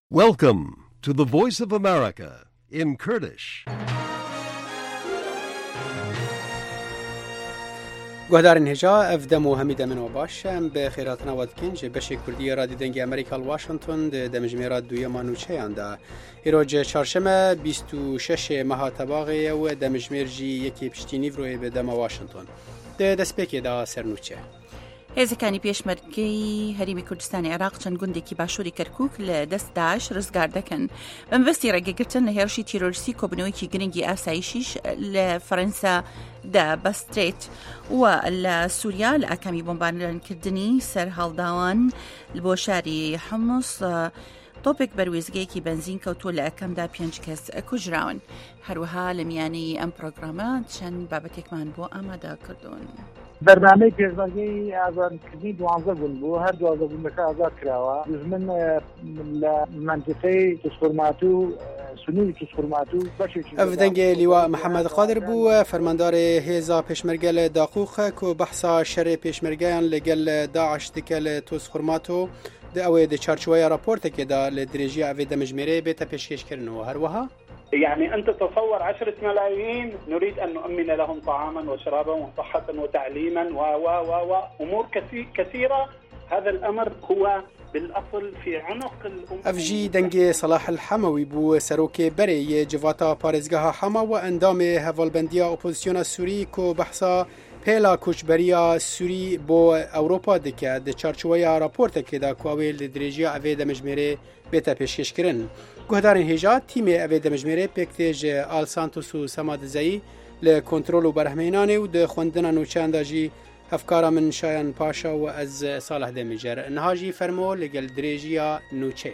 Welcome to the Voice of America in Kurdish. گوهدارن هجا افدم و همیده من و باشم به خیراتنا ودکنج بشه کردی رادی دنگی امریکا الواشنطن دمجمیرات دوی مانوچه انده ایروج چارشمه 26 ماه تباغی و دمجمیر جی یکی پشتینی روی به دم واشنطن دست پیکی دا سرنوچه هێزەکانی پێشمەرگەی هەریمی کوردستانی عێراق چەند گوندێکی باشووری کەرکووک لە دەست داعش ڕزگار دەکەن بەمبەستی ڕێگەگرتن لە هێرشی تیرۆریستی کۆبنەوەیکی گرنگی ئاسایشیش لە فەرەنسا دەبەسترێت و لە سووریا لە ئاکامی بۆمبارانکردنی سەر هەڵداوان بۆ شاری حمص تۆپێک بەروێزگەیەکی بنزین کەوتووە لە ئەکەمدا 5 کەس کوژراون. هەروەها لە میانەی ئەم پرۆگرامە چەند بابەتێکمان بۆ ئامادە کردوون. بەرنامەی پێشمەرگەی ئازادکردنی 12 بوون بوو هەر 12 بوونەکە ئازاد کراوە دژمن لە منطقەی تسخورماتو سنووی تسخورماتو بەشێکی ئەف دەنگێ لیوا محەممەد قادر بوو فەرمانداری هێزا پێشمەرگە لە داقووخە و بەحسا شەرێ پێشمەرگەیان لەگەل داعش دکە لە تسخورماتو ئەوەیە دە چارچوەیە راپۆرتێکێدا لە درێژی ئەوێ دەمەژمێرەیە بێتە پێشکەشکردنەوە هەروەها يعني أنت تصور 10 ملايين نريد أن نؤمن لهم طعاما وشرابا وصحة وتعليما وأمور كثيرة. هذا الأمر هو بالأصل في عنق الأمة. أفجي دنگي صلاح الحموي بو سروكي بري جواتا بارزگاها حما واندام هفالبندية أوبوزيسيون السوري كو بحثا پیلا کوچبریا سوری بو اوروپا دکه د چارچوبه راپورت که دا کووی لدرجه اوی د مجمره بتا پیشکش کردن گهدارن هجا تیم اوی د مجمره پکتیج آل سانتوس و سماد زئی ل کنترل و برهمینان و د خوندن نو چانداجی افکار من شایان پاشا و از صالح دمیجر نهاجی فرمو لگل درجه نوچه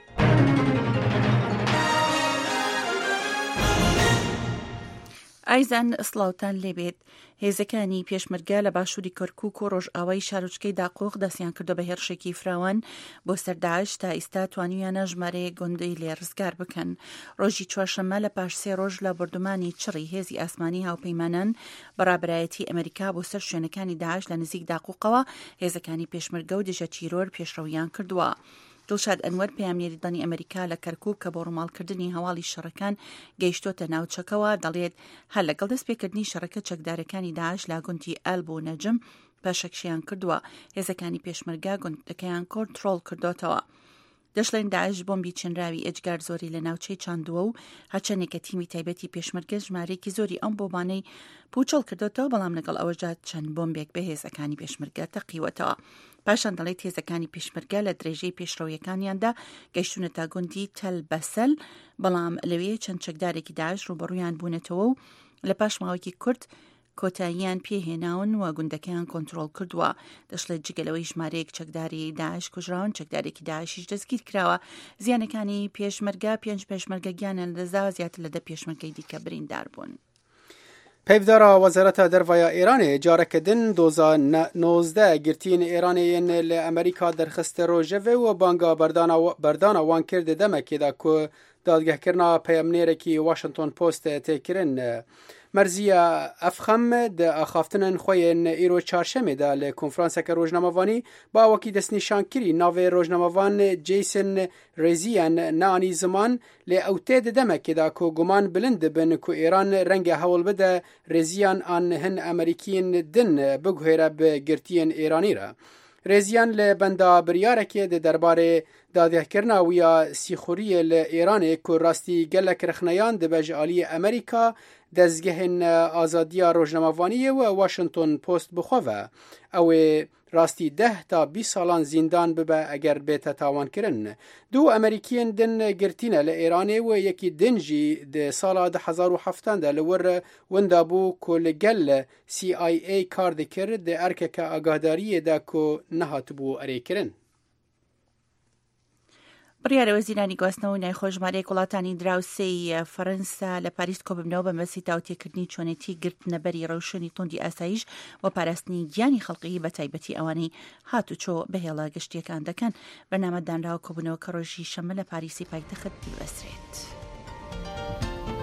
ئایزان ئسڵاوتان لێبێت هێزەکانی پێشمەرگە لە باشووری کەرکووک و ڕۆژئاوای شارۆچکەی داقۆق دەستیان کردو بە هێرشێکی فراوان بۆ سەر داعش تا ئێستا توانیویانە ژمارەیە گوندەی لێ ڕزگار بکەن. ڕۆژی چوارشەممە لە پاش 3 ڕۆژ لە بردومانی چڕی هێزی ئاسمانی هاوپەیمانان بەڕابرایەتی ئەمریکا بۆ سەر شوێنەکانی داعش لە نزیک داقووقەوە هێزەکانی پێشمەرگە و دژە تیرۆر پێشڕەویان کردووە. دڵشاد ئەنوەر پەیامنێری دانی ئەمریکا لە کەرکووک کە بۆ ڕووماڵکردنی هەواڵی شەڕەکان گەیشتۆتە ناوچەکەوە دەڵێت هەر لەگەڵ دەستپێکردنی شەڕەکە چەکدارەکانی داعش لا گوندی ئەل بۆ نەجم پاشەکشیان کردووە هێزەکانی پێشمەرگە گوندەکەیان کۆنتڕۆڵ کردوتەوە. دەشڵێن داعش بۆمبی چنراوی ئەجگار زۆری لە ناوچەی چاندووە و هەچەندێکە تیمی تایبەتی پێشمەرگە ژمارەیەکی زۆری ئەم بۆبانەی پوچەڵ کردوتەوە بەڵام لەگەڵ ئەوەژات چەند بۆمبێک بە هێزەکانی پێشمەرگە تەقیوەتەوە. پاشان دەڵێت هێزەکانی پێشمەرگە لە درێژەی پێشڕەویەکانیاندا گەیشتونە تا گوندی تەل بەسەل بەڵام لەوێ چەند چەکدارێکی داعش ڕوبەڕوویان بوونەتەوە و لە پاش ماوەیەکی کورت کۆتاییان پێهێناون و گوندەکەیان کۆنتڕۆڵ کردووە. دەشڵێت جگەلەوەی ژمارەیەک چەکداری داعش کوژراون چەکدارێکی داعشیش دەستگیر کراوە. زیانەکانی پێشمەرگە 5 پێشمەرگە گیانیان لەدەستدا زیاتر لە 10 پێشمەرگەی دیکە بریندار بوون. پیفدارا وزارت دروازه ایران جارکدن 2019 گرتین ایرانیین ل امریکا درخست روجه و بانگا بردانا وان کرد دمکی دا کو دادگاه کرنا پیامنیره کی واشنطن پست تکرین مرزیه افخم د اخافتن خوین ایرو چارشمه ده ل کنفرانس که روزنامه‌وانی با وکی دست نشان کری ناو روزنامه‌وان جیسن ریزیان نانی زمان ل اوتید دمک دا کو گمان بلند بن کو ایران رنگ حول بده ریزیان ان هن امریکین دن بگهره به گرتین ایرانی را ریزیان ل بندا بریارکی د درباره دادگاه کرنا ویا سیخوری ل ایران کو راستی گلک رخنیان د بجالی امریکا دزگهن آزادی روزنامه‌وانی و واشنطن پست بخواه او راستی 10 تا 20 سالان زندان ببه اگر بیت تاوان کرن. دو امریکین دن گرتینه لإیرانی و یکی دنجی ده سال 2007 ده لور وندابو کل گل CIA کار دکر ده ارکه که آگاهداری ده که نهات بو اری کرن. بڕیارە وەزیرانی گواستنەوە و نایخۆژمارەیەک وڵاتانی دراوسەی فەرەنسا لە پاریس کۆببنەوە بە مەسی تاوتێکردنی چۆنێتی گرتنەبەری ڕەوشنی توندی ئاسایش و پاراستنی گیانی خەڵقی بە تایبەتی ئەوانەی هاتوچۆ بەهێڵە گەشتیەکان دەکەن. بەرنامەدانراوە کۆبوونەوە کە ڕۆژی شەمە لە پاریسی پایتەخت بەسرێت.